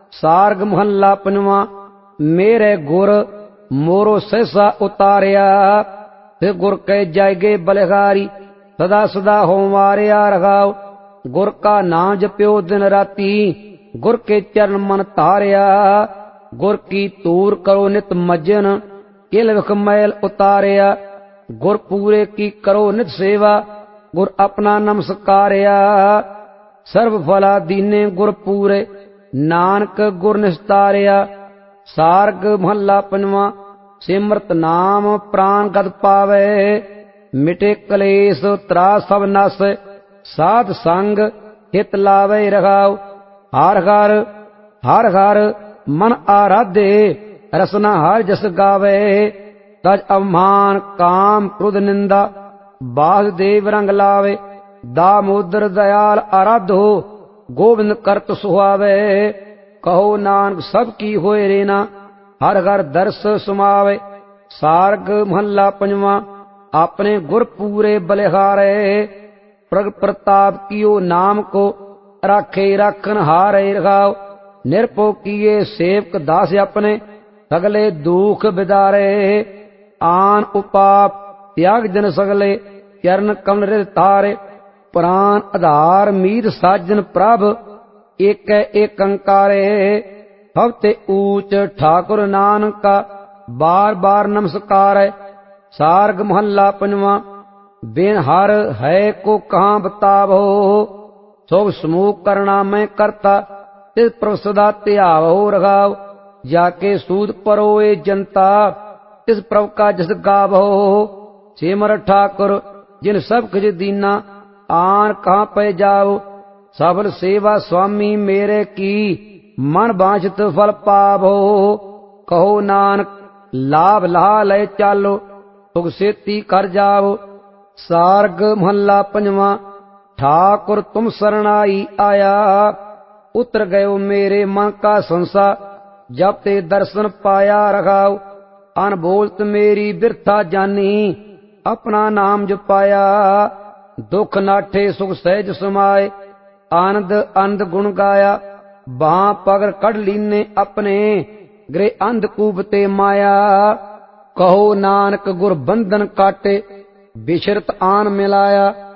सार्ग महला पंजवा। मेरे गुर मोरो सहसा उतारिया, ते गुर के जागे बलिहारी, सदा सदा हो मारिया रघाव। गुर का नाम जप्यो दिन राती, गुर के चरण मन तारिया। गुर की तूर करो नित मज्जन, किल विख मैल उतारिया। गुर पूरे की करो नित सेवा, गुर अपना नमस्कारिया। सर्व फला दीने गुर पूरे, नानक गुर निस्तारिया। सार्ग महला पंजवा। सिमरत नाम प्राण गद पावे, मिटे कलेश त्रास सब नस। साध संग हित लावे रघाव। हर हर हर हर मन आराधे, रसना हर जस गावे। तज अवमान काम क्रोध निंदा, वासुदेव रंग लावे। दामोदर दयाल आराधो, गोविंद करत सुहावे। कहो नानक सब की होए रेना, हर हर दर्श सुमावे। सार्ग महला पंजवा। अपने गुर पूरे बलिहारे, प्रगट प्रताप कियो नाम को, राखे राखन हारे रघाव। निरपो किए सेवक दास अपने, सगले दुख बिदारे। आन उपाप त्याग जन सगले, चरण कमल हृदय तारे। प्राण आधार मीत साजन प्रभ, एक एक अंकारे। हवते ऊंच ठाकुर नानक का, बार बार नमस्कार है। सार्ग महला पंजवा। बिन हर है को कहाँ बतावो, सोग समूह करना मैं करता, तिस प्रभु सदा त्यावो रघाव। जाके सूद परोए जनता, तिस प्रभु का जस गावो। सिमर ठाकुर जिन सब कुछ दीना, आन कहाँ पे जाओ। सफल सेवा स्वामी मेरे की, मन बांछित फल पावो। कहो नानक लाभ ला ले चालो, सुख सेती कर जाओ। सार्ग महला पंजवा। ठाकुर तुम शरणाई आया, उतर गयो मेरे मन का संसा। जब ते दर्शन पाया रघाव, अनबोलत मेरी बिरथा जानी, अपना नाम जपाया। दुख नाठे सुख सहज समाए, आनंद आनंद गुण गाया। बाह पगर कढ़ लीने अपने, गृह अंधकूप ते माया। कहो नानक गुर बंधन काटे, बिशरत आन मिलाया।